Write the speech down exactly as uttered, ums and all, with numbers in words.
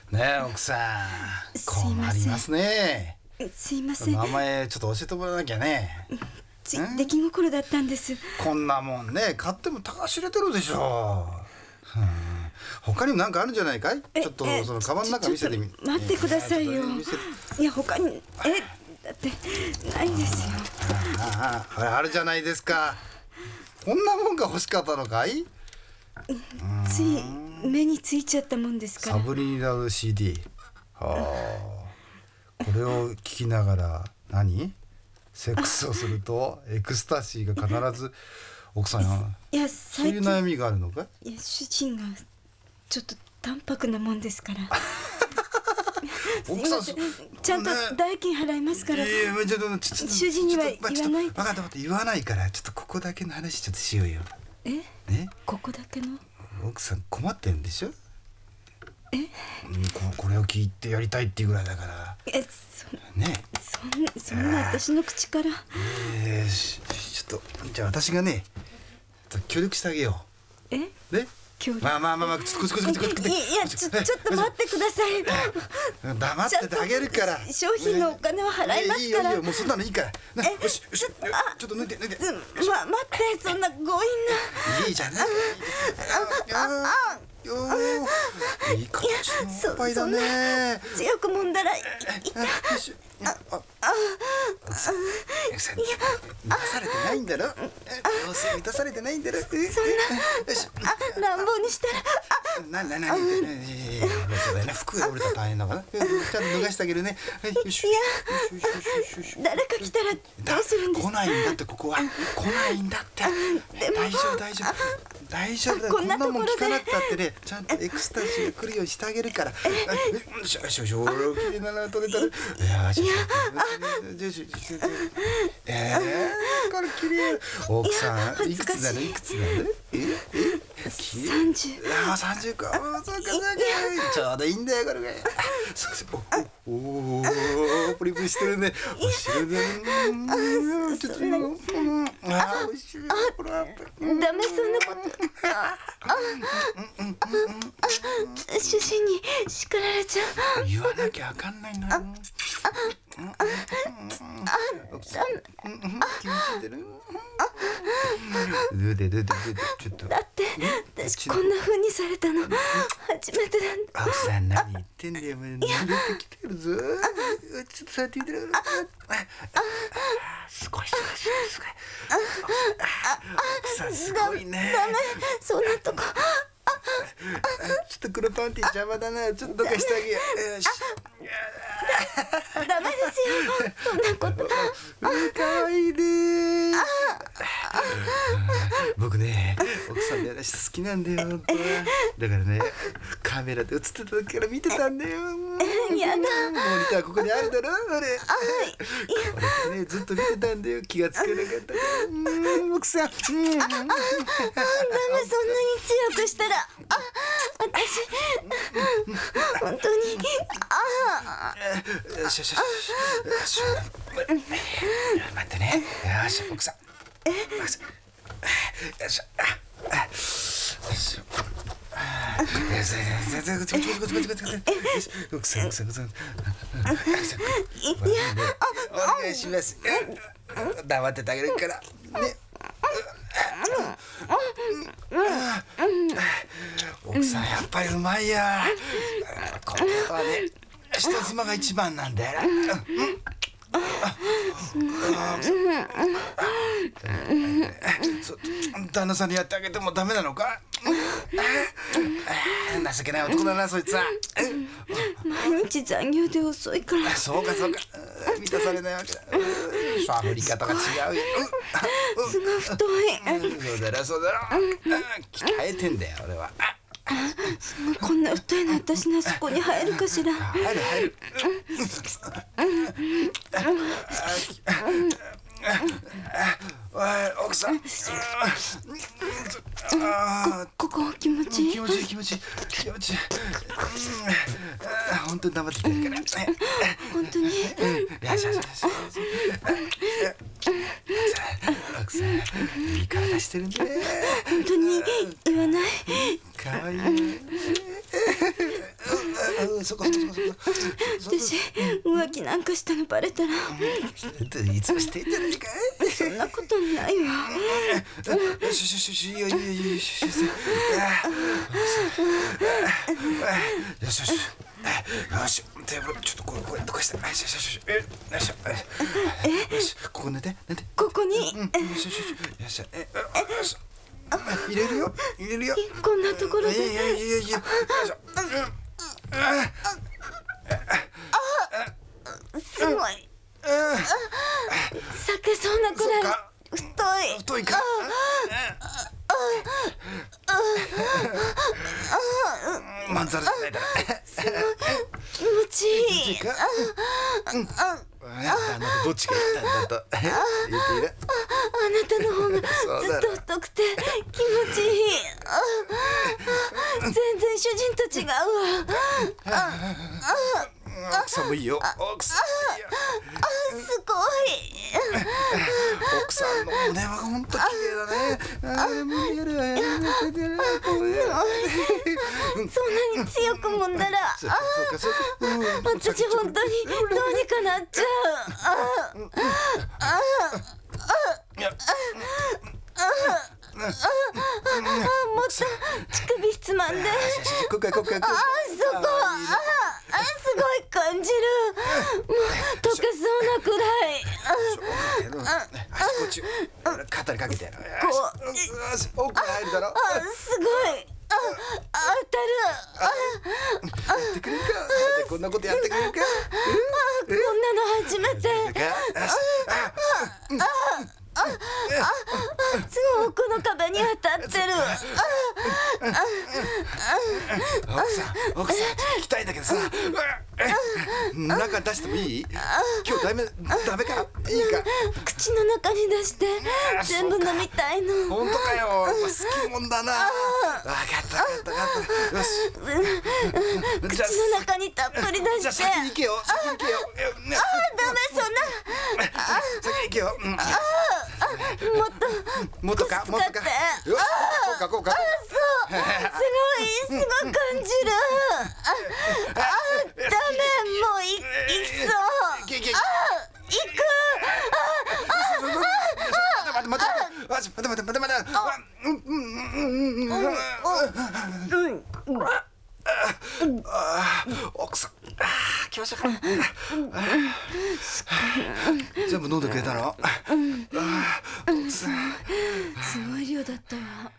ねえ奥さん、 すいません。 困りますね。 すいません。 名前ちょっと教えてもらわなきゃね。 つい出来心だったんです。 こんなもんね買っても高知れてるでしょ。うん、他にも何かあるんじゃないかい？ちょっとそのカバンの中見せてみ。 待ってくださいよ。いや他にえだってないですよ。 ああ、あれあるじゃないですか。こんなもんが欲しかったのかい？ つい目についちゃったもんですから。 サブリミナル シーディー。はあ。これを聞きながら何？セックスをするとエクスタシーが必ず奥さんや。 いやそういう悩みがあるのか？ いや主人がちょっと淡白なもんですから。 奥さんちゃんと代金払いますから。 いやいやちょっとちょっと主人には言わない。 分かった分かった言わないからちょっとここだけの話ちょっとしようよ。 え？ ね？ ここだけの？ 奥さん困ってるんでしょ？ え？ うん、こ, これを聞いてやりたいっていうぐらいだから。 えそね？ そんなそんな私の口から。 えー、しちょっとじゃあ私がね協力してあげよう。え？ ね？まあまあまあまあちょっとこっちこっちこっちこっち。 いやちょちょっと待ってください。 黙っててあげるから。 商品のお金は払いますから。 いいよいいよもうそんなのいいから。よしよしちょっと抜いて抜いて。 ま待ってそんな強引な。 いいじゃない。ああ。よーいい感じのおっぱいだね。 強く揉んだらいた。 あああ奥さん奥さん満たされてないんだろ。どうせ満たされてないんだろ。そんなあ乱暴にしたらななななそうだよね服が折れたら大変だからちゃんと脱がしてあげるね。よしいや誰か来たらどうするんですか？ 来ないんだってここは来ないんだって。大丈夫大丈夫大丈夫だよ。こんなもん聞かなくたってねちゃんとエクスタシーが来るようにしてあげるから。よしよしよしおろきれいなの取れたら。いやしえー、これ綺麗。奥さんいくつなのいくつなの？ええ三十。 ああ三十か。そうかそうかちょうどいいんだよこれが。おおおプリプリしてるね。お汁でちょっとあおいしい。 ダメそんなこと。主人に叱られちゃう。言わなきゃあかんないのよ。奥さん気持ちいいでる。どうでどうでどうでちょっと。 だって私こんな風にされたの初めてなんだ。 奥さん何言ってんだよ。濡れてきてるぞ。ちょっと触ってみてる。すごいすごいすごいすごい。奥さんすごいね。 ダメそんなとこ。 ちょっと黒パンティ邪魔だな。ちょっとどかしてあげよう。よし。 ダメですよそんなこと。 かわいいね。僕ね奥さんの話好きなんだよ本当は。だからねカメラで映ってた時から見てたんだよ。 やだモニターここにあるだろあれ。これねずっと見てたんだよ気がつかなかったから。奥さん。ダメそんなに強くしたら。あ私本当にああよしよしよし待ってね。よし奥さんよしよしよし奥さん奥さん奥さんお願いします。黙っててあげるからね。奥さんやっぱりうまいや。このことはね人妻が一番なんだよ。旦那さんにやってあげてもダメなのか？情けない男だなそいつは。 毎日残業で遅いから。 そうかそうか満たされないわけだ。アフリカとか違うよ。 すごい太い。 そうだろそうだろ。鍛えてんだよ俺は。 こんな太いの私のそこに入るかしら。 入る入る。おい奥さん。 ここ気持ちいい。 気持ちいい気持ちいい気持ちいい。本当に黙っててるから。 本当に。よしよしよし。奥さんいい体してるね。 本当に言わない。 可愛いね。 そうそこそこそこそこ。 私浮気なんかしたのバレたらいつもしてんじゃないかい。 そんなことないわ。 よしよしよし、いいよいいよいいよ、よしよしよしよしよし、テーブルちょっとこうこうやってこうして、よしよしよしよしよし、ここ寝て寝て。 ここに、 よしよしよしよし、えよし、入れるよ入れるよ。 こんなところで。 いやいやいやいや、よいしょ。 すごい。裂けそうなくらい太い。 太いか。まんざらじゃないだろ。 気持ちいい。 か。どっちがいったんだと。言っている。 あなたの方がずっと太くて気持ちいい。全然主人と違うわ。 奥さんもいいよ。奥さんもいいよ。 すごい。 奥さんの胸は本当綺麗だね。ああ、無理やるわよ。 そんなに強くもんだら、 そうかそうか。 私本当にどうにかなっちゃう。 いや。 もっと乳首つまんで。 こっかこっか。 あ、そこ。あ、すごい感じる。もう溶けそうなくらい。 足こっち肩にかけて。 こう奥に入るだろ。 あ、すごい。あ、当たる。 やってくれるか。こんなことやってくれるか。 こんなの初めて。すごい奥の壁に当たってる。 奥さん奥さん聞きたいんだけどさ、中出してもいい？今日ダメダメかいいか。 口の中に出して全部飲みたいの。 本当かよ。好きもんだな。分かった分かった分かった。よし。 口の中にたっぷり出して。 じゃあ先に行けよ。先に行けよ。 あ、ダメ、そんな。 先に行けよ。 もっともっとかもっとか。よし。こうかこうか。 そう、すごいすごい感じる。あ、ダメ、もういいきそう。あ、行く。 待って待って待って待って待って待って。うんうんうんうん。奥さん、来ましたか。全部飲んでくれたの？奥さん。 すごい量だったわ。